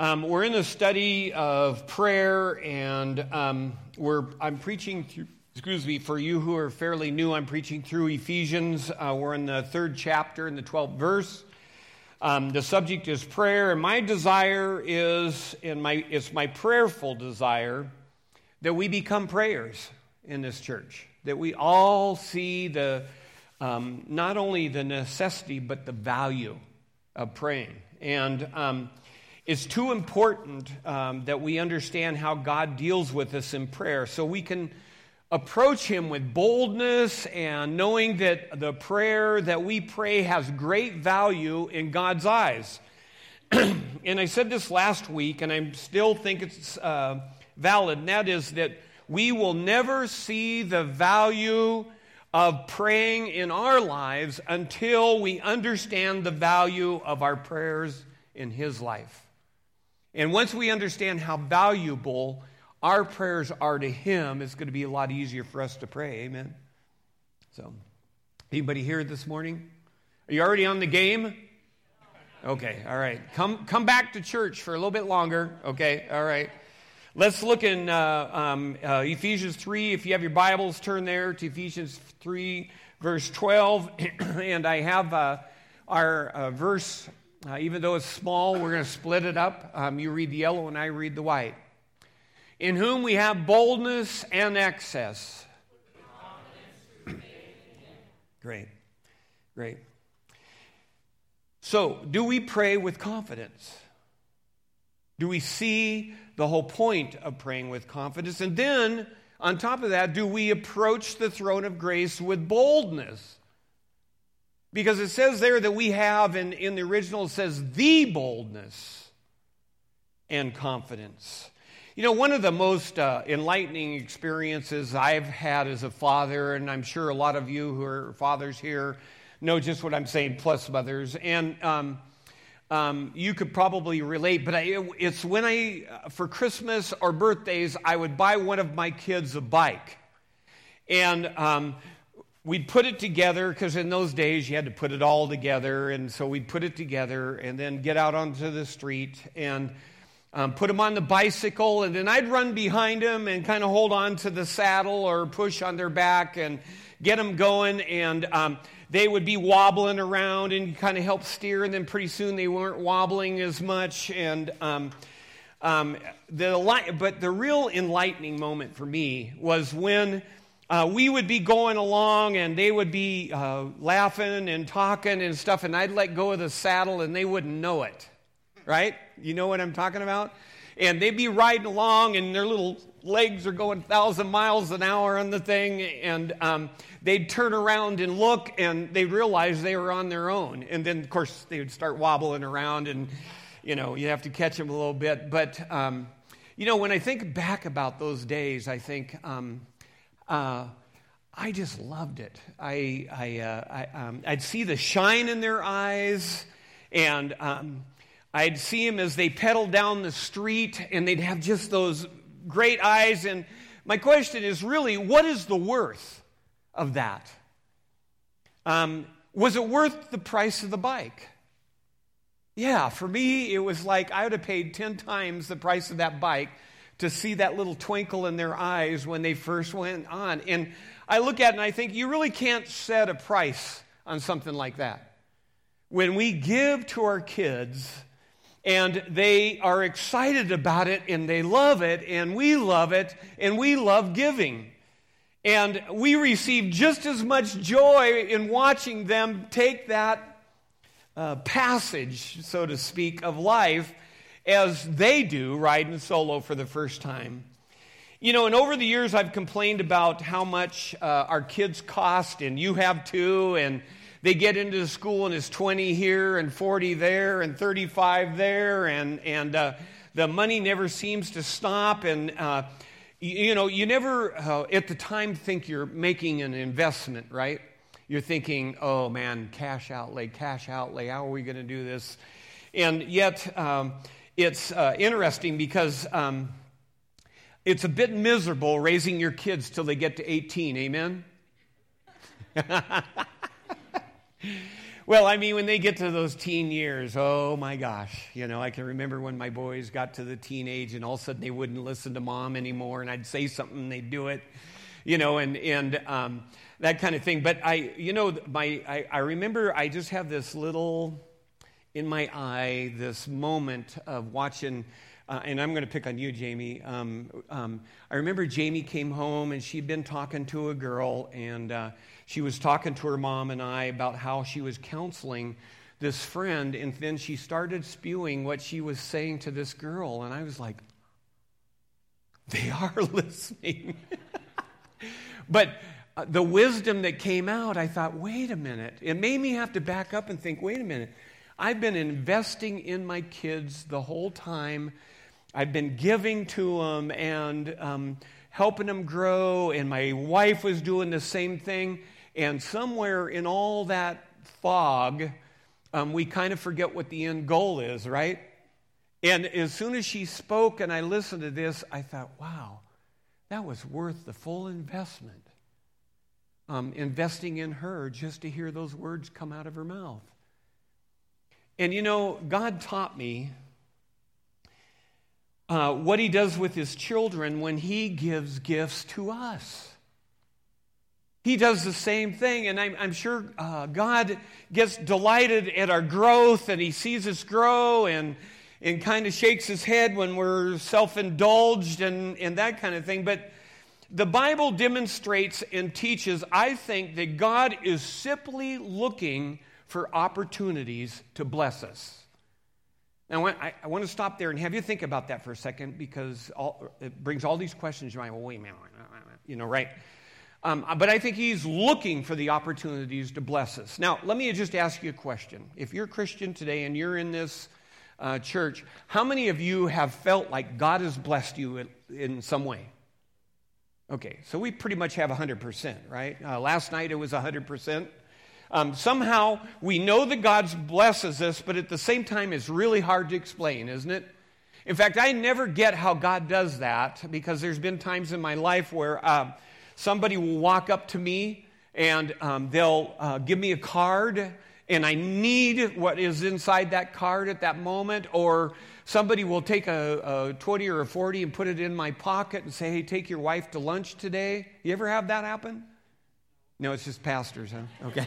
We're in the study of prayer, and I'm preaching through, for you who are fairly new, I'm preaching through Ephesians. We're in the 3rd chapter in the 12th verse. The subject is prayer, and my desire is, it's my prayerful desire that we become prayers in this church, that we all see the not only the necessity, but the value of praying. And it's too important that we understand how God deals with us in prayer so we can approach Him with boldness and knowing that the prayer that we pray has great value in God's eyes. And I said this last week, and I still think it's valid, and that is that we will never see the value of praying in our lives until we understand the value of our prayers in His life. And once we understand how valuable our prayers are to Him, it's going to be a lot easier for us to pray. Amen? So, anybody here this morning? Are you already on the game? Okay, all right. Come back to church for a little bit longer. Okay, all right. Let's look in Ephesians 3. If you have your Bibles, turn there to Ephesians 3, verse 12. And I have our verse, even though it's small, we're going to split it up. You read the yellow and I read the white. In whom we have boldness and access. Great. So, do we pray with confidence? Do we see the whole point of praying with confidence? And then, on top of that, do we approach the throne of grace with boldness? Because it says there that we have, in the original, it says the boldness and confidence. You know, one of the most enlightening experiences I've had as a father, and I'm sure a lot of you who are fathers here know just what I'm saying, plus mothers, and you could probably relate, but it's when for Christmas or birthdays, I would buy one of my kids a bike. And we'd put it together, because in those days you had to put it all together, and so we'd put it together and then get out onto the street and put them on the bicycle, and then I'd run behind them and kind of hold on to the saddle or push on their back and get them going, and they would be wobbling around and kind of help steer, and then pretty soon they weren't wobbling as much. And but the real enlightening moment for me was when we would be going along and they would be laughing and talking and stuff, and I'd let go of the saddle and they wouldn't know it, right? You know what I'm talking about? And they'd be riding along and their little legs are going 1,000 miles an hour on the thing, and they'd turn around and look, and they'd realize they were on their own. And then, of course, they would start wobbling around, and, you know, you have to catch them a little bit. But, you know, when I think back about those days, I think I just loved it. I'd see the shine in their eyes, and I'd see them as they pedaled down the street, and they'd have just those great eyes. And my question is really, what is the worth of that? Was it worth the price of the bike? Yeah, for me, it was like I would have paid 10 times the price of that bike to see that little twinkle in their eyes when they first went on. And I look at it and I think, you really can't set a price on something like that. When we give to our kids, and they are excited about it, and they love it, and we love it, and we love giving. And we receive just as much joy in watching them take that passage, so to speak, of life as they do riding solo for the first time. You know, and over the years I've complained about how much our kids cost, and you have too, and they get into the school and it's 20 here and 40 there and 35 there, and the money never seems to stop. And, you know, you never at the time think you're making an investment, right? You're thinking, oh man, cash outlay, how are we going to do this? And yet it's interesting because it's a bit miserable raising your kids till they get to 18, amen? Well, I mean, when they get to those teen years, oh my gosh. I can remember when my boys got to the teenage and all of a sudden they wouldn't listen to mom anymore and I'd say something and they'd do it, and that kind of thing. But I remember I just have this little, in my eye, this moment of watching, and I'm going to pick on you, Jamie. I remember Jamie came home and she'd been talking to a girl, and she was talking to her mom and I about how she was counseling this friend, and then she started spewing what she was saying to this girl, and I was like, they are listening. But the wisdom that came out, I thought, wait a minute. It made me have to back up and think, wait a minute. I've been investing in my kids the whole time. I've been giving to them and helping them grow, and my wife was doing the same thing. And somewhere in all that fog, we kind of forget what the end goal is, right? And as soon as she spoke and I listened to this, I thought, wow, that was worth the full investment. Investing in her just to hear those words come out of her mouth. And God taught me what he does with his children when he gives gifts to us. He does the same thing, and I'm sure God gets delighted at our growth, and he sees us grow and kind of shakes his head when we're self-indulged and that kind of thing. But the Bible demonstrates and teaches, I think, that God is simply looking for opportunities to bless us. Now, I want to stop there and have you think about that for a second, because it brings all these questions to your mind. Well, wait a minute, right? But I think he's looking for the opportunities to bless us. Now, let me just ask you a question. If you're a Christian today and you're in this church, how many of you have felt like God has blessed you in some way? Okay, so we pretty much have 100%, right? Last night it was 100%. Somehow we know that God blesses us, but at the same time it's really hard to explain, isn't it? In fact, I never get how God does that, because there's been times in my life where somebody will walk up to me and they'll give me a card, and I need what is inside that card at that moment, or somebody will take a 20 or a 40 and put it in my pocket and say, hey, take your wife to lunch today. You ever have that happen? No, it's just pastors, huh? Okay.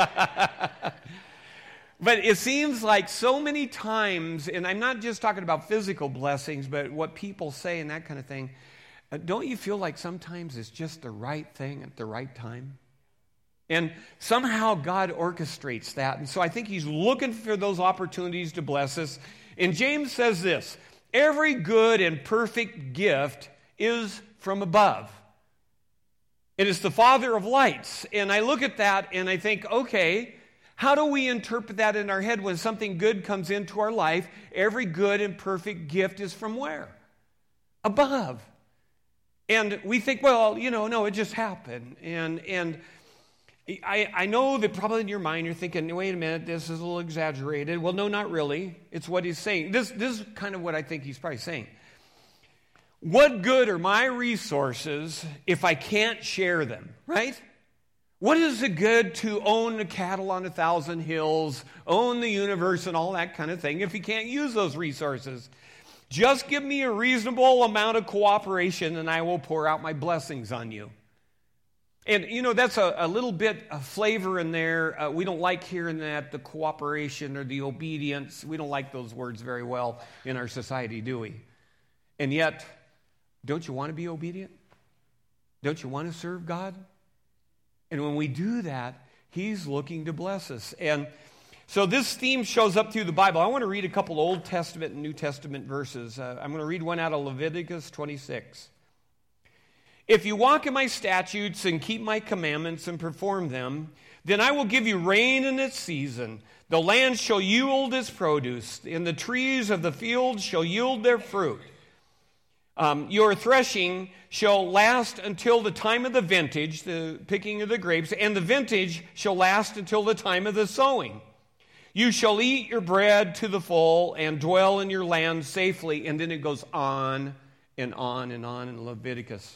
But it seems like so many times, and I'm not just talking about physical blessings, but what people say and that kind of thing, don't you feel like sometimes it's just the right thing at the right time? And somehow God orchestrates that. And so I think he's looking for those opportunities to bless us. And James says this, every good and perfect gift is from above. It is the Father of lights. And I look at that and I think, okay, how do we interpret that in our head when something good comes into our life? Every good and perfect gift is from where? Above. And we think, well, no, it just happened. And I know that probably in your mind you're thinking, wait a minute, this is a little exaggerated. Well, no, not really. It's what he's saying. This is kind of what I think he's probably saying. What good are my resources if I can't share them, right? What is it good to own the cattle on 1,000 hills, own the universe and all that kind of thing if you can't use those resources? Just give me a reasonable amount of cooperation and I will pour out my blessings on you. And, that's a little bit of flavor in there. We don't like hearing that, the cooperation or the obedience. We don't like those words very well in our society, do we? And yet, don't you want to be obedient? Don't you want to serve God? And when we do that, he's looking to bless us. And so this theme shows up through the Bible. I want to read a couple Old Testament and New Testament verses. I'm going to read one out of Leviticus 26. If you walk in my statutes and keep my commandments and perform them, then I will give you rain in its season. The land shall yield its produce, and the trees of the field shall yield their fruit. Your threshing shall last until the time of the vintage, the picking of the grapes, and the vintage shall last until the time of the sowing. You shall eat your bread to the full and dwell in your land safely. And then it goes on and on and on in Leviticus.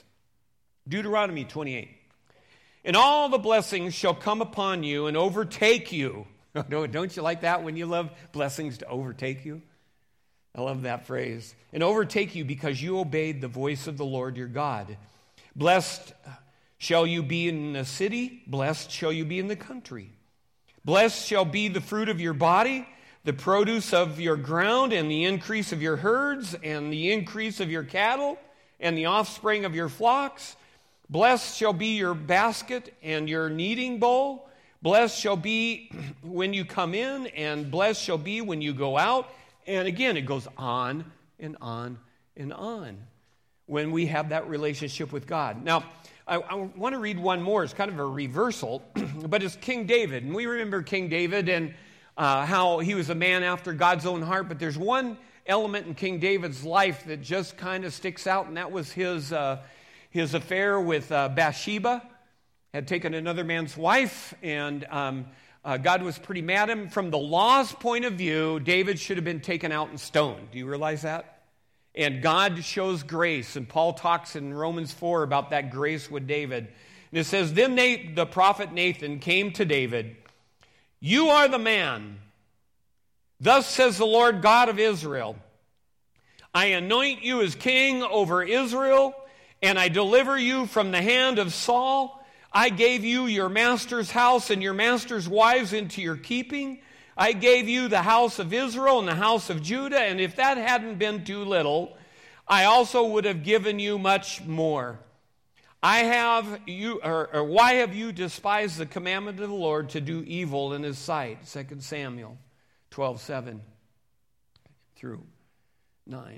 Deuteronomy 28. And all the blessings shall come upon you and overtake you. Don't you like that when you love blessings to overtake you? I love that phrase. And overtake you because you obeyed the voice of the Lord your God. Blessed shall you be in the city, blessed shall you be in the country. Blessed shall be the fruit of your body, the produce of your ground, and the increase of your herds, and the increase of your cattle, and the offspring of your flocks. Blessed shall be your basket and your kneading bowl. Blessed shall be when you come in, and blessed shall be when you go out. And again, it goes on and on and on when we have that relationship with God. Now, I want to read one more. It's kind of a reversal, but it's King David. And we remember King David and how he was a man after God's own heart. But there's one element in King David's life that just kind of sticks out, and that was his affair with Bathsheba. Had taken another man's wife, and God was pretty mad at him. From the law's point of view, David should have been taken out and stoned. Do you realize that? And God shows grace, and Paul talks in Romans 4 about that grace with David. And it says, Then the prophet Nathan came to David. You are the man. Thus says the Lord God of Israel. I anoint you as king over Israel, and I deliver you from the hand of Saul. I gave you your master's house and your master's wives into your keeping. I gave you the house of Israel and the house of Judah, and if that hadn't been too little, I also would have given you much more. Why have you despised the commandment of the Lord to do evil in his sight? 2 Samuel 12:7 through 9.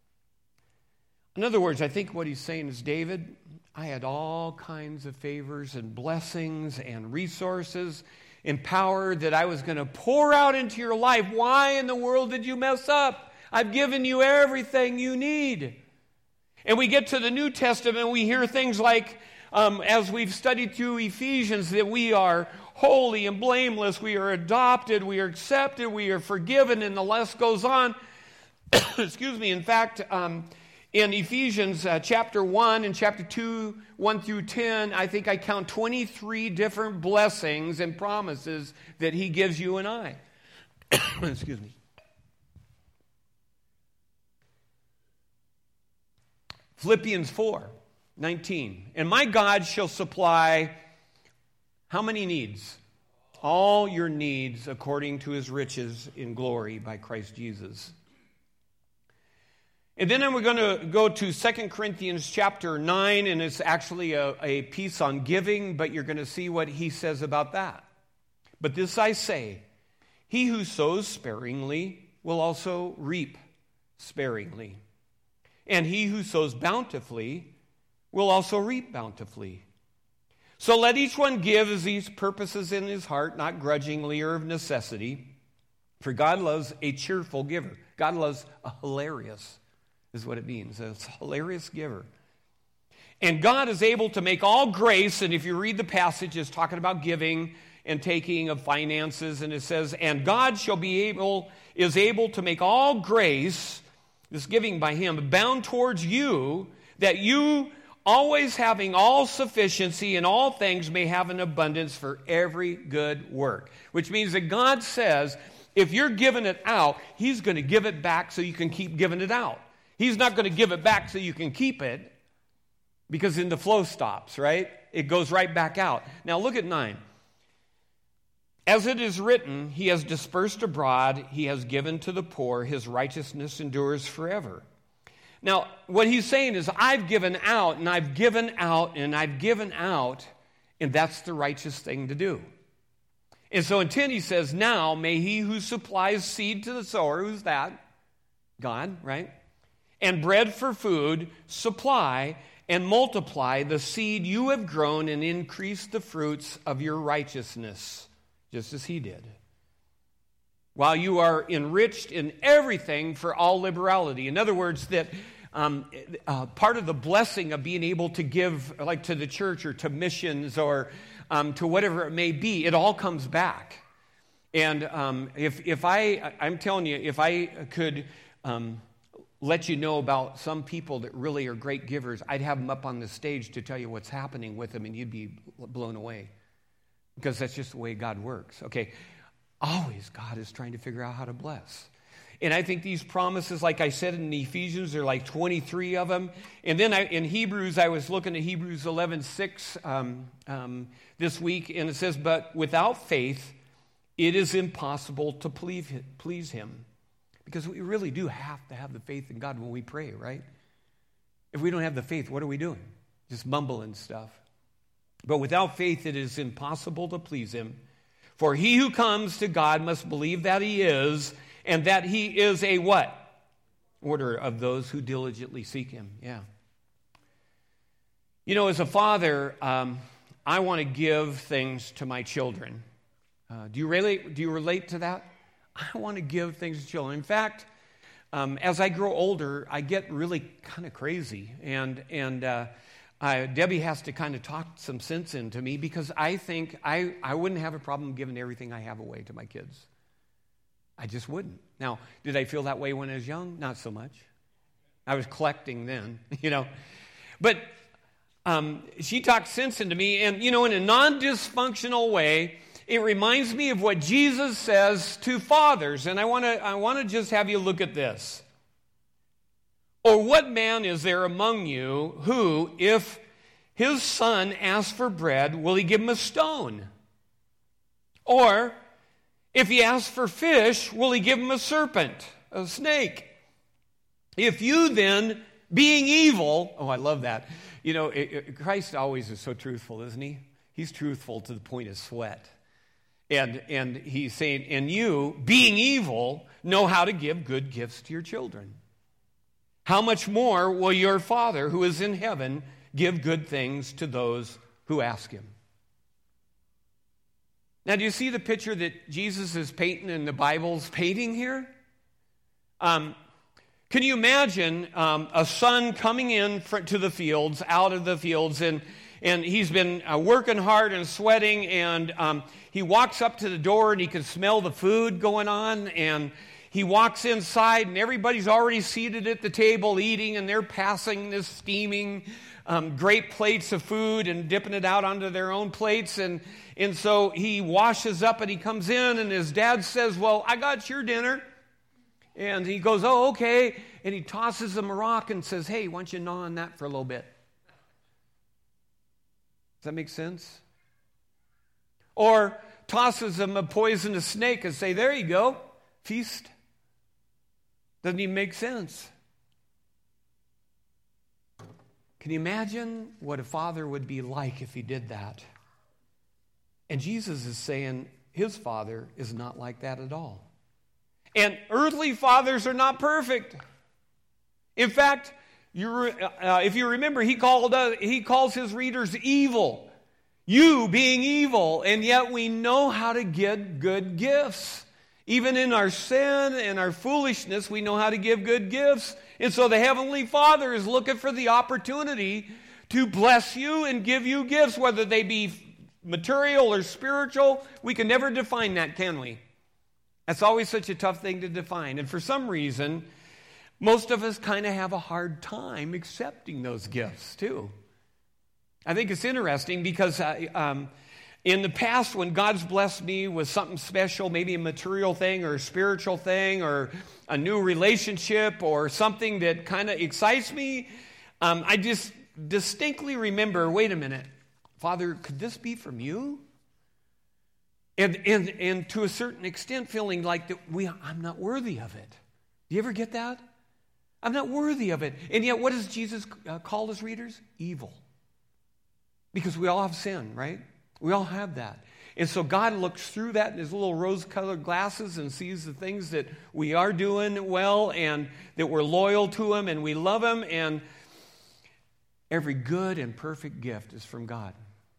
In other words, I think what he's saying is, David, I had all kinds of favors and blessings and resources and power that I was going to pour out into your life. Why in the world did you mess up? I've given you everything you need. And we get to the New Testament, we hear things like, as we've studied through Ephesians, that we are holy and blameless, we are adopted, we are accepted, we are forgiven, and the list goes on. Excuse me. In fact, in Ephesians chapter 1 and chapter 2, 1 through 10, I think I count 23 different blessings and promises that he gives you and I. Excuse me. Philippians 4:19. And my God shall supply how many needs? All your needs according to his riches in glory by Christ Jesus. And then we're going to go to 2 Corinthians chapter 9, and it's actually a piece on giving, but you're going to see what he says about that. But this I say, he who sows sparingly will also reap sparingly. And he who sows bountifully will also reap bountifully. So let each one give as he purposes in his heart, not grudgingly or of necessity, for God loves a cheerful giver. God loves a hilarious, is what it means. It's a hilarious giver. And God is able to make all grace, and if you read the passage, it's talking about giving and taking of finances, and it says, and God is able to make all grace, this giving by him, abound towards you, that you, always having all sufficiency in all things, may have an abundance for every good work. Which means that God says, if you're giving it out, he's going to give it back so you can keep giving it out. He's not going to give it back so you can keep it, because then the flow stops, right? It goes right back out. Now look at 9. As it is written, he has dispersed abroad, he has given to the poor, his righteousness endures forever. Now, what he's saying is, I've given out, and I've given out, and I've given out, and that's the righteous thing to do. And so in 10 he says, now may he who supplies seed to the sower, who's that? God, right? And bread for food, supply and multiply the seed you have grown and increase the fruits of your righteousness, just as he did, while you are enriched in everything for all liberality. In other words, that part of the blessing of being able to give, like to the church or to missions or to whatever it may be, it all comes back. And I'm telling you, if I could let you know about some people that really are great givers, I'd have them up on the stage to tell you what's happening with them, and you'd be blown away. Because that's just the way God works. Okay, Always God is trying to figure out how to bless. And I think these promises, like I said in Ephesians, there are like 23 of them. And then in Hebrews, I was looking at Hebrews 11:6 this week, and it says, but without faith, it is impossible to please him. Because we really do have to have the faith in God when we pray, right? If we don't have the faith, what are we doing? Just mumbling stuff. But without faith, it is impossible to please him. For he who comes to God must believe that he is, and that he is a what? Order of those who diligently seek him. Yeah. You know, as a father, I want to give things to my children. Do you relate to that? I want to give things to children. In fact, as I grow older, I get really kind of crazy. And Debbie has to kind of talk some sense into me because I think I wouldn't have a problem giving everything I have away to my kids. I just wouldn't. Now, did I feel that way when I was young? Not so much. I was collecting then, you know. But she talked sense into me, and, you know, in a non-dysfunctional way, it reminds me of what Jesus says to fathers. And I want to just have you look at this. Or what man is there among you who, if his son asks for bread, will he give him a stone? Or if he asks for fish, will he give him a serpent, a snake? If you then, being evil, oh, I love that. You know, Christ always is so truthful, isn't he? He's truthful to the point of sweat. And he's saying, and you, being evil, know how to give good gifts to your children. How much more will your Father who is in heaven give good things to those who ask him? Now, do you see the picture that Jesus is painting and the Bible's painting here? Can you imagine a son coming in to the fields, out of the fields, and he's been working hard and sweating, and he walks up to the door and he can smell the food going on, and he walks inside and everybody's already seated at the table eating, and they're passing this steaming great plates of food and dipping it out onto their own plates. And so he washes up and he comes in, and his dad says, well, I got your dinner. And he goes, oh, okay. And he tosses him a rock and says, hey, why don't you gnaw on that for a little bit? Does that make sense? Or tosses him a poisonous snake and say, there you go, feast. Doesn't even make sense. Can you imagine what a father would be like if he did that? And Jesus is saying his Father is not like that at all. And earthly fathers are not perfect. In fact, if you remember, he calls his readers evil. You being evil, and yet we know how to give good gifts. Even in our sin and our foolishness, we know how to give good gifts. And so the Heavenly Father is looking for the opportunity to bless you and give you gifts, whether they be material or spiritual. We can never define that, can we? That's always such a tough thing to define. And for some reason, most of us kind of have a hard time accepting those gifts, too. I think it's interesting because in the past, when God's blessed me with something special, maybe a material thing or a spiritual thing or a new relationship or something that kind of excites me, I just distinctly remember, wait a minute, Father, could this be from you? And to a certain extent, feeling like I'm not worthy of it. Do you ever get that? I'm not worthy of it. And yet, what does Jesus call his readers? Evil. Because we all have sin, right? We all have that. And so God looks through that in his little rose-colored glasses and sees the things that we are doing well and that we're loyal to him and we love him. And every good and perfect gift is from God.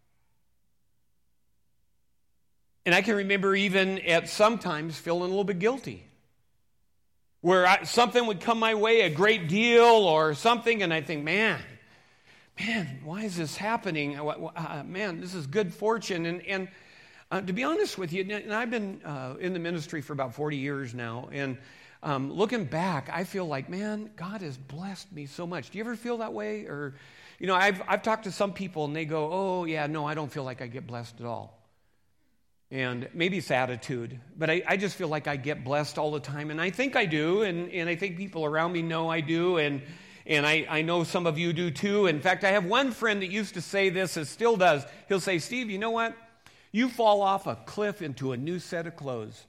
And I can remember even at sometimes feeling a little bit guilty. Where something would come my way, a great deal or something, and I think, man, why is this happening? Man, this is good fortune. And to be honest with you, and I've been in the ministry for about 40 years now, and looking back, I feel like, man, God has blessed me so much. Do you ever feel that way? Or, you know, I've talked to some people, and they go, oh, yeah, no, I don't feel like I get blessed at all. And maybe it's attitude, but I just feel like I get blessed all the time, and I think I do, and I think people around me know I do, and I know some of you do too. In fact, I have one friend that used to say this, and still does. He'll say, Steve, you know what? You fall off a cliff into a new set of clothes.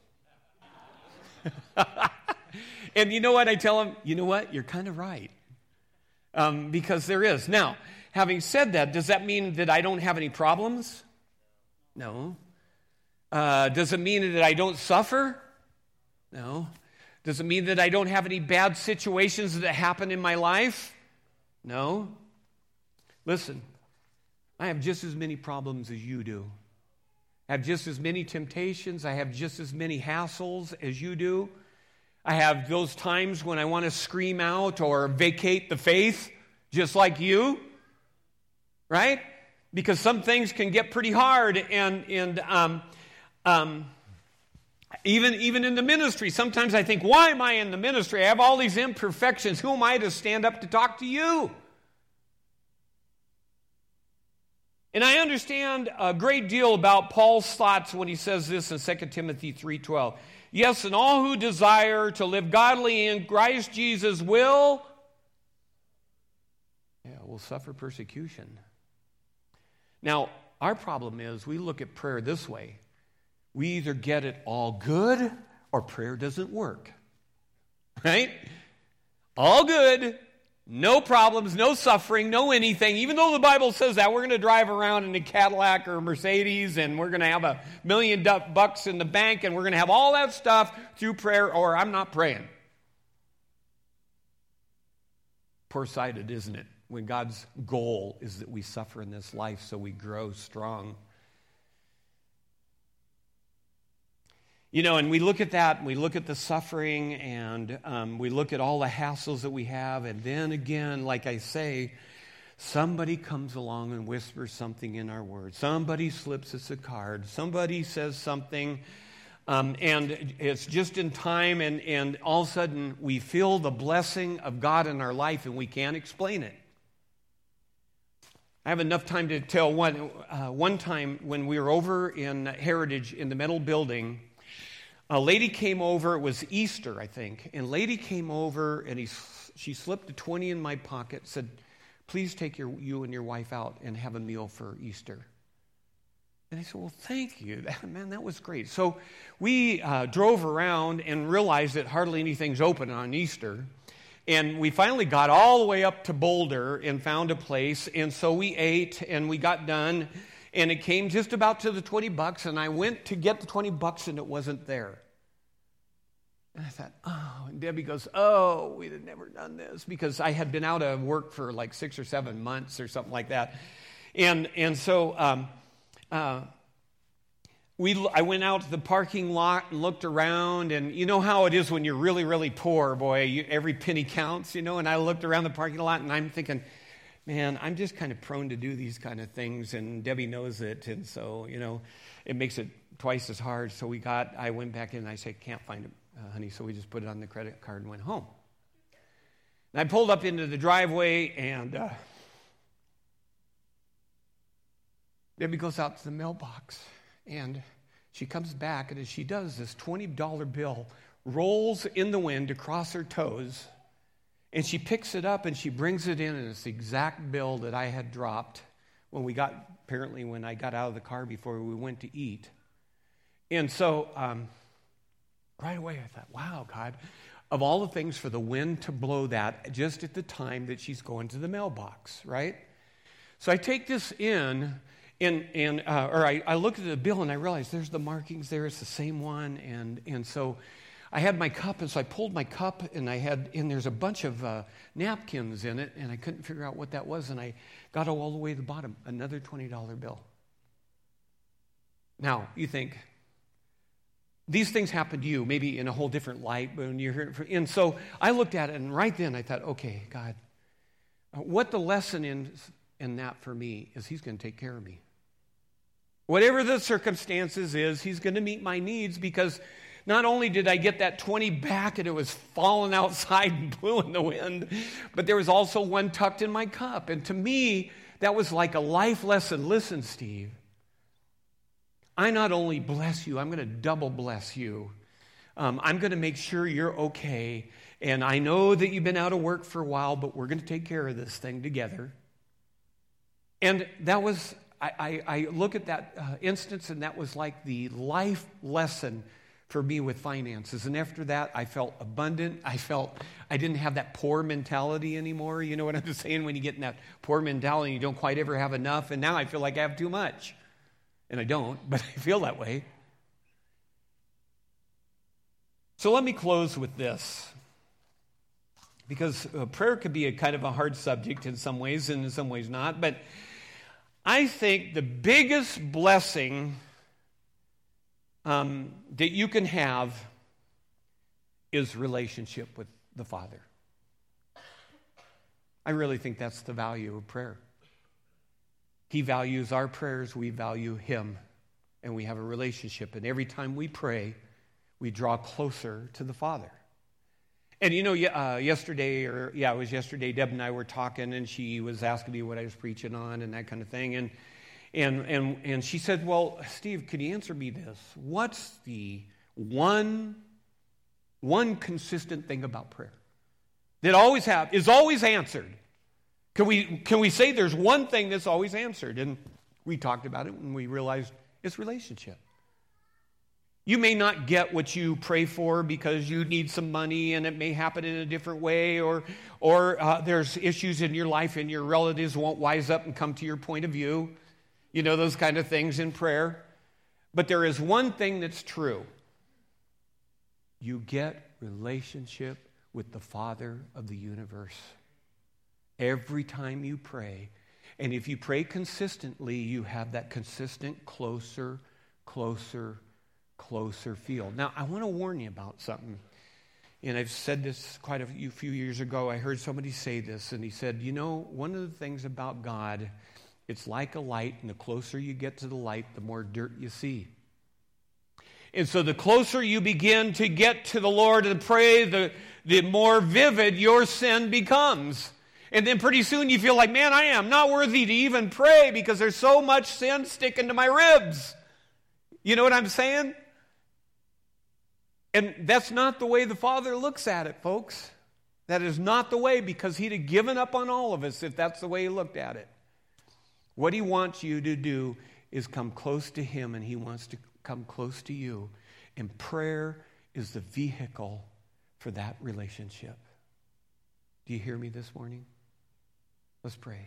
And you know what? I tell him, you know what? You're kind of right. Because there is. Now, having said that, does that mean that I don't have any problems? No. Does it mean that I don't suffer? No. Does it mean that I don't have any bad situations that happen in my life? No. Listen, I have just as many problems as you do. I have just as many temptations. I have just as many hassles as you do. I have those times when I want to scream out or vacate the faith, just like you, right? Because some things can get pretty hard, and even in the ministry, sometimes I think, why am I in the ministry? I have all these imperfections. Who am I to stand up to talk to you? And I understand a great deal about Paul's thoughts when he says this in 2 Timothy 3:12. Yes, and all who desire to live godly in Christ Jesus will suffer persecution. Now, our problem is we look at prayer this way. We either get it all good or prayer doesn't work. Right? All good, no problems, no suffering, no anything. Even though the Bible says that, we're going to drive around in a Cadillac or a Mercedes, and we're going to have $1 million in the bank, and we're going to have all that stuff through prayer, or I'm not praying. Poor-sighted, isn't it? When God's goal is that we suffer in this life so we grow strong. You know, and we look at that, and we look at the suffering, and we look at all the hassles that we have, and then again, like I say, somebody comes along and whispers something in our words. Somebody slips us a card. Somebody says something, and it's just in time, and all of a sudden, we feel the blessing of God in our life, and we can't explain it. I have enough time to tell one time when we were over in Heritage in the metal building. A lady came over, it was Easter, I think, and a lady came over, and she slipped a 20 in my pocket, said, please take you and your wife out and have a meal for Easter. And I said, well, thank you. Man, that was great. So we drove around and realized that hardly anything's open on Easter. And we finally got all the way up to Boulder and found a place, and so we ate, and we got done. And it came just about to the $20, and I went to get the $20, and it wasn't there. And I thought, oh, and Debbie goes, oh, we'd have never done this, because I had been out of work for like 6 or 7 months or something like that. And so I went out to the parking lot and looked around, and you know how it is when you're really, really poor, boy, every penny counts, you know, and I looked around the parking lot, and I'm thinking, man, I'm just kind of prone to do these kind of things, and Debbie knows it, and so, you know, it makes it twice as hard. So I went back in, and I said, can't find it, honey, so we just put it on the credit card and went home. And I pulled up into the driveway, and Debbie goes out to the mailbox, and she comes back, and as she does, this $20 bill rolls in the wind across her toes. And she picks it up and she brings it in, and it's the exact bill that I had dropped when I got out of the car before we went to eat. And so right away I thought, wow, God, of all the things for the wind to blow that just at the time that she's going to the mailbox, right? So I take this in, I look at the bill and I realize there's the markings there, it's the same one, and so I had my cup, and so I pulled my cup, and there's a bunch of napkins in it, and I couldn't figure out what that was, and I got all the way to the bottom, another $20 bill. Now, you think, these things happen to you, maybe in a whole different light, but when you're hearing it, and so I looked at it, and right then I thought, okay, God, what the lesson in that for me is He's going to take care of me. Whatever the circumstances is, He's going to meet my needs, because not only did I get that 20 back and it was falling outside and blew in the wind, but there was also one tucked in my cup. And to me, that was like a life lesson. Listen, Steve, I not only bless you, I'm going to double bless you. I'm going to make sure you're okay. And I know that you've been out of work for a while, but we're going to take care of this thing together. And that was, I look at that instance, and that was like the life lesson for me with finances. And after that, I felt abundant. I felt I didn't have that poor mentality anymore. You know what I'm saying? When you get in that poor mentality, you don't quite ever have enough. And now I feel like I have too much. And I don't, but I feel that way. So let me close with this. Because prayer could be a kind of a hard subject in some ways, and in some ways not. But I think the biggest blessing that you can have is relationship with the Father. I really think that's the value of prayer. He values our prayers, we value Him, and we have a relationship. And every time we pray, we draw closer to the Father. And you know, yesterday, Deb and I were talking, and she was asking me what I was preaching on and that kind of thing. And she said, well, Steve, could you answer me this? What's the one consistent thing about prayer that is always answered? Can we say there's one thing that's always answered? And we talked about it and we realized it's relationship. You may not get what you pray for because you need some money and it may happen in a different way, or there's issues in your life and your relatives won't wise up and come to your point of view. You know, those kind of things in prayer. But there is one thing that's true. You get relationship with the Father of the universe every time you pray. And if you pray consistently, you have that consistent closer feel. Now, I want to warn you about something. And I've said this quite a few years ago. I heard somebody say this, and he said, you know, one of the things about God, it's like a light, and the closer you get to the light, the more dirt you see. And so the closer you begin to get to the Lord and pray, the more vivid your sin becomes. And then pretty soon you feel like, man, I am not worthy to even pray because there's so much sin sticking to my ribs. You know what I'm saying? And that's not the way the Father looks at it, folks. That is not the way, because He'd have given up on all of us if that's the way He looked at it. What He wants you to do is come close to Him, and He wants to come close to you. And prayer is the vehicle for that relationship. Do you hear me this morning? Let's pray.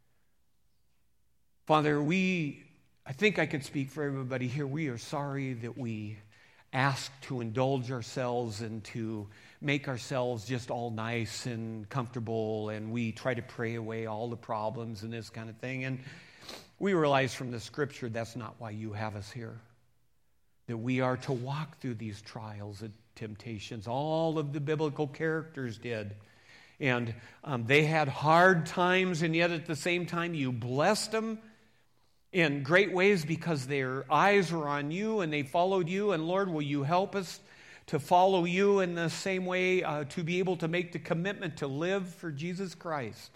Father, I think I can speak for everybody here. We are sorry that we ask to indulge ourselves and to make ourselves just all nice and comfortable, and we try to pray away all the problems and this kind of thing. And we realize from the Scripture that's not why you have us here, that we are to walk through these trials and temptations. All of the biblical characters did. And they had hard times, and yet at the same time you blessed them in great ways because their eyes were on you and they followed you. And Lord, will you help us to follow you in the same way, to be able to make the commitment to live for Jesus Christ.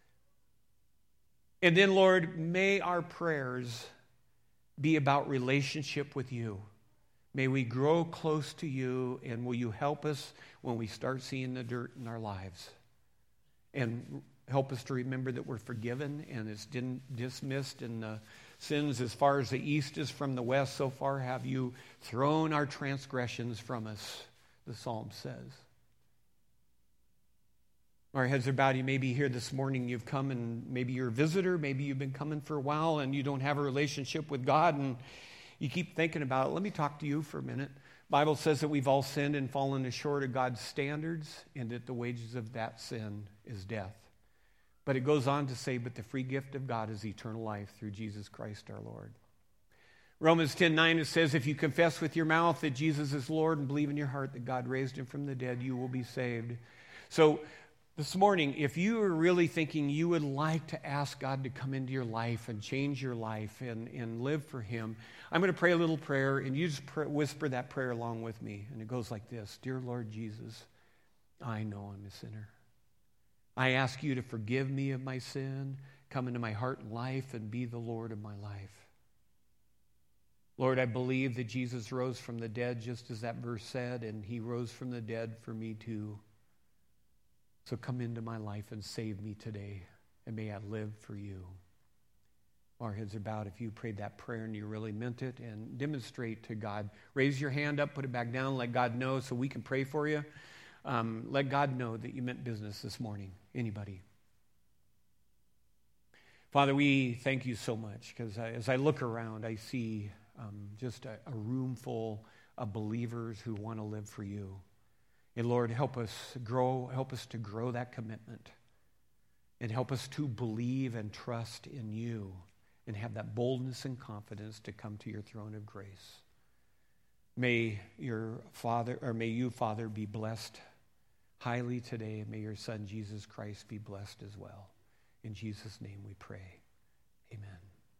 And then, Lord, may our prayers be about relationship with you. May we grow close to you, and will you help us when we start seeing the dirt in our lives? And help us to remember that we're forgiven and it's dismissed, and the sins as far as the east is from the west, so far have you thrown our transgressions from us, the psalm says. Our heads are bowed. You may be here this morning. You've come, and maybe you're a visitor. Maybe you've been coming for a while and you don't have a relationship with God and you keep thinking about it. Let me talk to you for a minute. The Bible says that we've all sinned and fallen short of God's standards, and that the wages of that sin is death. But it goes on to say, but the free gift of God is eternal life through Jesus Christ our Lord. Romans 10:9, it says, if you confess with your mouth that Jesus is Lord and believe in your heart that God raised him from the dead, you will be saved. So this morning, if you are really thinking you would like to ask God to come into your life and change your life and live for him, I'm going to pray a little prayer, and you just whisper that prayer along with me. And it goes like this. Dear Lord Jesus, I know I'm a sinner. I ask you to forgive me of my sin, come into my heart and life, and be the Lord of my life. Lord, I believe that Jesus rose from the dead, just as that verse said, and he rose from the dead for me too. So come into my life and save me today, and may I live for you. Our heads are bowed. If you prayed that prayer and you really meant it, and demonstrate to God. Raise your hand up, put it back down, let God know so we can pray for you. Let God know that you meant business this morning. Anybody? Father, we thank you so much, because as I look around, I see just a room full of believers who want to live for you. And Lord, help us to grow that commitment, and help us to believe and trust in you, and have that boldness and confidence to come to your throne of grace. May you, Father, be blessed highly today, and may your Son, Jesus Christ, be blessed as well. In Jesus' name we pray. Amen.